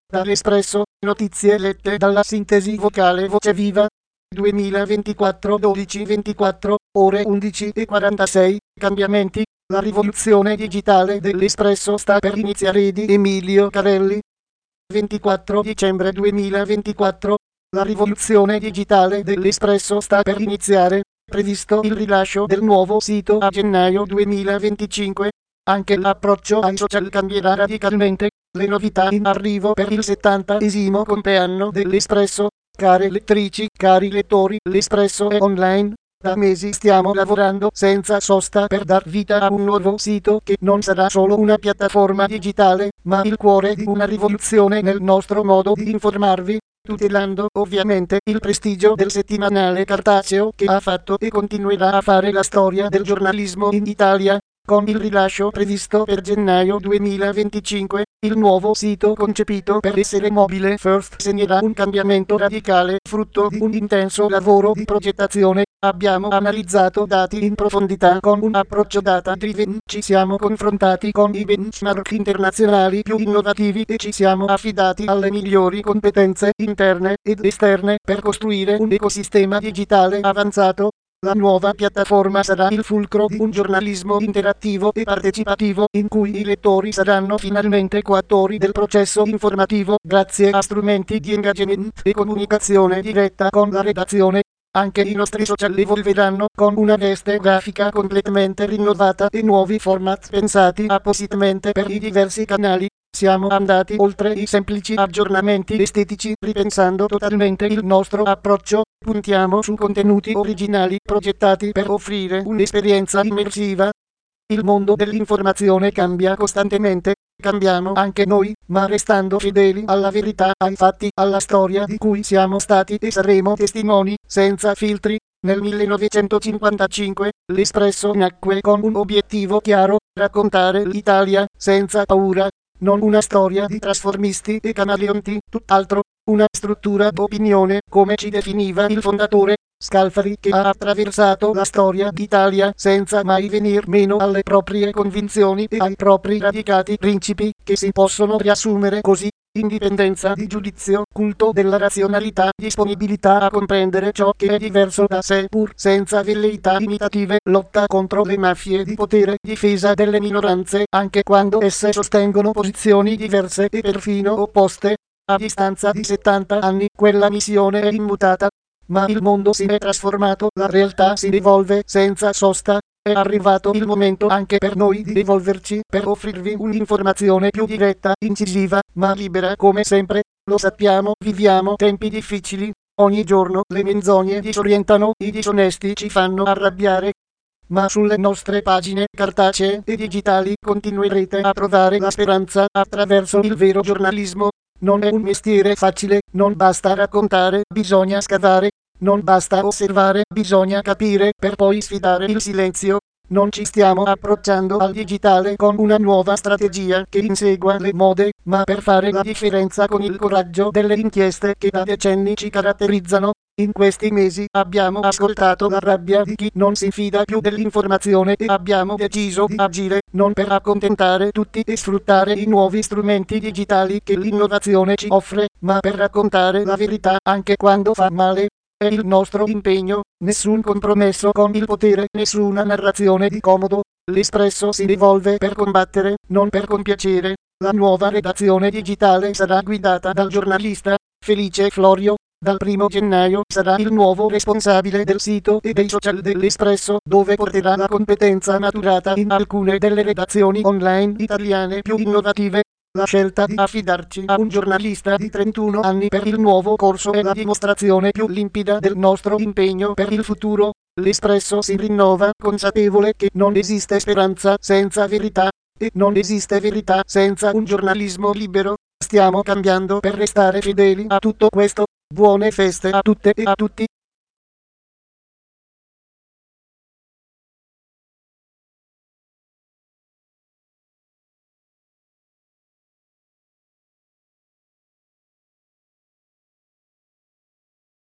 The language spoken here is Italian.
Dall'Espresso, notizie lette dalla sintesi vocale Voce Viva. 2024 12:24, ore 11:46, cambiamenti. La rivoluzione digitale dell'Espresso sta per iniziare di Emilio Carelli. 24 dicembre 2024. La rivoluzione digitale dell'Espresso sta per iniziare. Previsto il rilascio del nuovo sito a gennaio 2025. Anche l'approccio ai social cambierà radicalmente. Le novità in arrivo per il 70° compleanno dell'Espresso. Care lettrici, cari lettori, l'Espresso è online. Da mesi stiamo lavorando senza sosta per dar vita a un nuovo sito che non sarà solo una piattaforma digitale, ma il cuore di una rivoluzione nel nostro modo di informarvi, tutelando ovviamente il prestigio del settimanale cartaceo che ha fatto e continuerà a fare la storia del giornalismo in Italia. Con il rilascio previsto per gennaio 2025, il nuovo sito concepito per essere mobile first segnerà un cambiamento radicale, frutto di un intenso lavoro di progettazione. Abbiamo analizzato dati in profondità con un approccio data driven, ci siamo confrontati con i benchmark internazionali più innovativi e ci siamo affidati alle migliori competenze interne ed esterne per costruire un ecosistema digitale avanzato. La nuova piattaforma sarà il fulcro di un giornalismo interattivo e partecipativo in cui i lettori saranno finalmente coattori del processo informativo grazie a strumenti di engagement e comunicazione diretta con la redazione. Anche i nostri social evolveranno con una veste grafica completamente rinnovata e nuovi format pensati appositamente per i diversi canali. Siamo andati oltre i semplici aggiornamenti estetici, ripensando totalmente il nostro approccio. Puntiamo su contenuti originali progettati per offrire un'esperienza immersiva. Il mondo dell'informazione cambia costantemente, cambiamo anche noi, ma restando fedeli alla verità, ai fatti, alla storia di cui siamo stati e saremo testimoni, senza filtri. Nel 1955, l'Espresso nacque con un obiettivo chiaro: raccontare l'Italia senza paura. Non una storia di trasformisti e camaleonti, tutt'altro, una struttura d'opinione, come ci definiva il fondatore, Scalfari, che ha attraversato la storia d'Italia senza mai venir meno alle proprie convinzioni e ai propri radicati principi, che si possono riassumere così: indipendenza di giudizio, culto della razionalità, disponibilità a comprendere ciò che è diverso da sé pur senza velleità imitative, lotta contro le mafie di potere, difesa delle minoranze anche quando esse sostengono posizioni diverse e perfino opposte. A distanza di 70 anni quella missione è immutata, ma il mondo si è trasformato, la realtà si evolve senza sosta. È arrivato il momento anche per noi di evolverci per offrirvi un'informazione più diretta, incisiva, ma libera come sempre. Lo sappiamo, viviamo tempi difficili. Ogni giorno le menzogne disorientano, i disonesti ci fanno arrabbiare. Ma sulle nostre pagine cartacee e digitali continuerete a trovare la speranza attraverso il vero giornalismo. Non è un mestiere facile, non basta raccontare, bisogna scavare. Non basta osservare, bisogna capire per poi sfidare il silenzio. Non ci stiamo approcciando al digitale con una nuova strategia che insegua le mode, ma per fare la differenza con il coraggio delle inchieste che da decenni ci caratterizzano. In questi mesi abbiamo ascoltato la rabbia di chi non si fida più dell'informazione e abbiamo deciso di agire, non per accontentare tutti e sfruttare i nuovi strumenti digitali che l'innovazione ci offre, ma per raccontare la verità anche quando fa male. È il nostro impegno, nessun compromesso con il potere, nessuna narrazione di comodo. L'Espresso si evolve per combattere, non per compiacere. La nuova redazione digitale sarà guidata dal giornalista Felice Florio. Dal 1° gennaio sarà il nuovo responsabile del sito e dei social dell'Espresso, dove porterà la competenza maturata in alcune delle redazioni online italiane più innovative. La scelta di affidarci a un giornalista di 31 anni per il nuovo corso è la dimostrazione più limpida del nostro impegno per il futuro. L'Espresso si rinnova, consapevole che non esiste speranza senza verità, e non esiste verità senza un giornalismo libero. Stiamo cambiando per restare fedeli a tutto questo. Buone feste a tutte e a tutti.